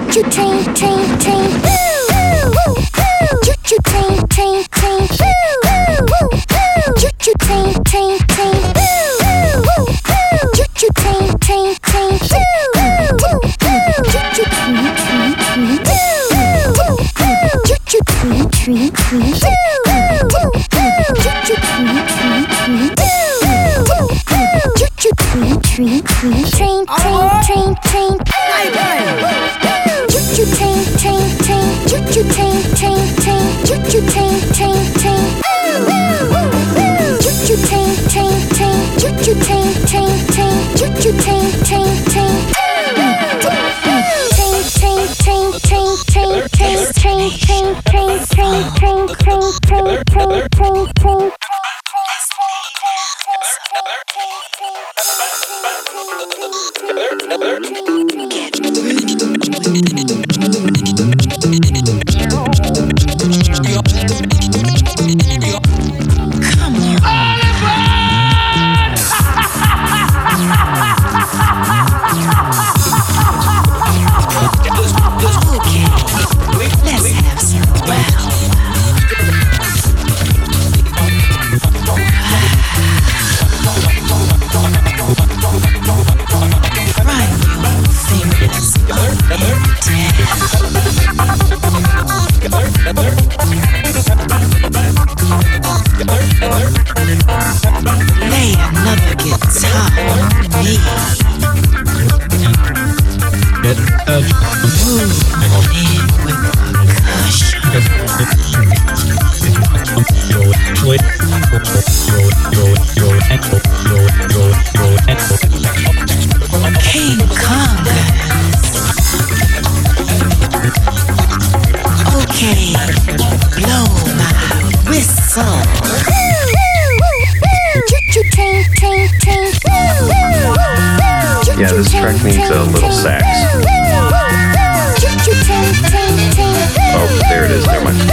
Choo train, train, train. Choo choo train, train, train. Choo choo train, train, train. Choo choo train, train, train. Choo choo tree, tree, tree. Choo choo tree, tree, tree. Choo choo tree, tree, tree. Choo choo tree, tree, tree. Train, train, train, train. Choo choo train, train, train. Choo choo train, train, train. Choo choo train, train, train. Choo choo train, train, train. Choo choo train, train, train. Choo choo train, train, train. Train, train, train, train, train, train, train, train, train, train, train, train, train, train, train. Lay another guitar on me. Move in with King Kong. Okay, blow my whistle. Yeah, this track needs a little sax. Oh, there it is. Never mind.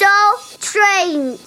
Soul Train.